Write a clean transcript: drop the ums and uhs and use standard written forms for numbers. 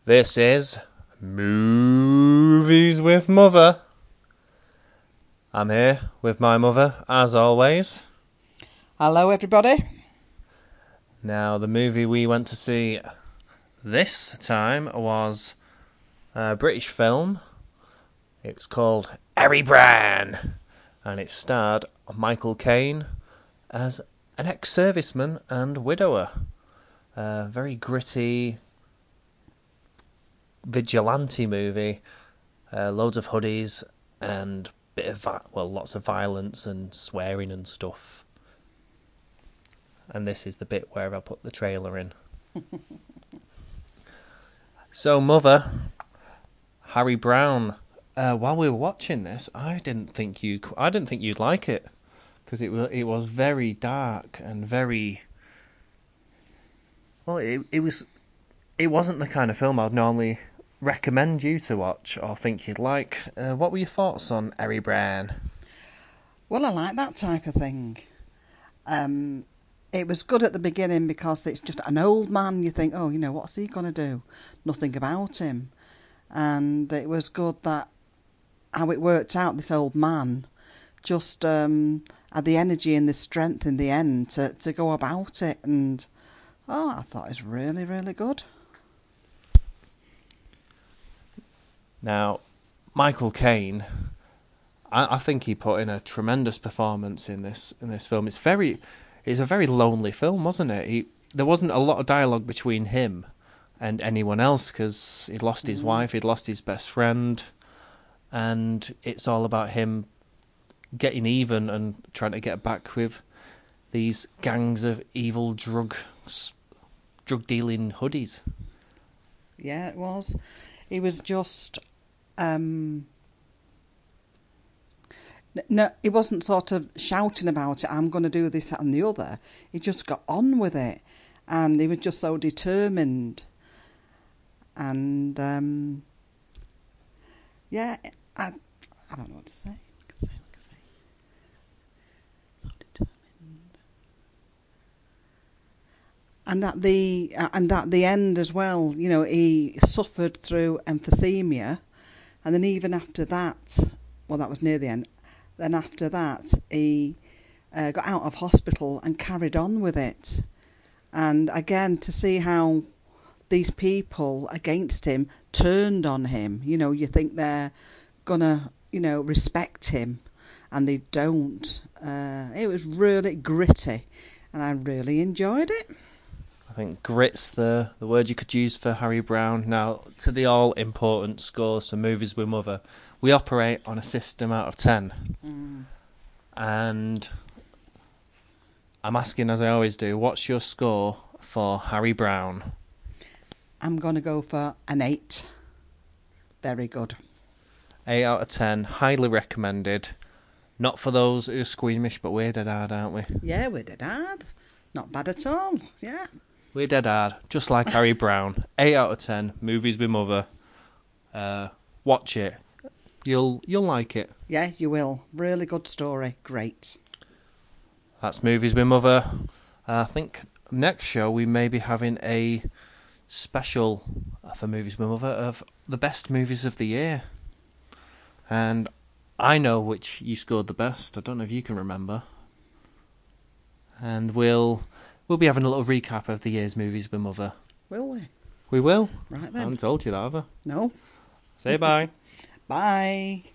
This is Movies with Mother. I'm here with my mother, as always. Hello, everybody. Now, the movie we went to see this time was a British film. It's called Harry Bran, and it starred Michael Caine as an ex-serviceman and widower. A very gritty vigilante movie, loads of hoodies and lots of violence and swearing and stuff. And this is the bit where I put the trailer in. So, Mother, Harry Brown. While we were watching this, I didn't think you'd like it, because it was very dark and very. Well, it wasn't the kind of film I'd normally recommend you to watch or think you'd like. What were your thoughts on Harry Bran? Well, I like that type of thing. It was good at the beginning because it's just an old man. You think, oh, what's he going to do? Nothing about him. And it was good that how it worked out, this old man just had the energy and the strength in the end to go about it. And, I thought it was really, really good. Now, Michael Caine, I think he put in a tremendous performance in this film. It's a very lonely film, wasn't it? There wasn't a lot of dialogue between him and anyone else because he'd lost his wife, he'd lost his best friend, and it's all about him getting even and trying to get back with these gangs of evil drug dealing hoodies. Yeah, it was. He was just. No, he wasn't sort of shouting about it, I'm going to do this, that and the other. He just got on with it. And he was just so determined. And, yeah, I don't know what to say. What can I say? So determined. And at the end as well, he suffered through emphysema. And then even after that, well, that was near the end. Then after that, he got out of hospital and carried on with it. And again, to see how these people against him turned on him. You think they're going to, respect him. And they don't. It was really gritty. And I really enjoyed it. I think grit's the word you could use for Harry Brown. Now, to the all-important scores for Movies with Mother, we operate on a system out of 10. And I'm asking, as I always do, what's your score for Harry Brown? I'm going to go for an 8. Very good. 8 out of 10, highly recommended. Not for those who are squeamish, but we're dead hard, aren't we? Yeah, we're dead hard. Not bad at all, yeah. We're dead hard, just like Harry Brown. 8 out of 10, Movies with Mother. Watch it. You'll like it. Yeah, you will. Really good story. Great. That's Movies with Mother. I think next show we may be having a special for Movies with Mother of the best movies of the year. And I know which you scored the best. I don't know if you can remember. And we'll be having a little recap of the year's Movies with Mother. Will we? We will. Right then. I haven't told you that, have I? No. Say bye. Bye.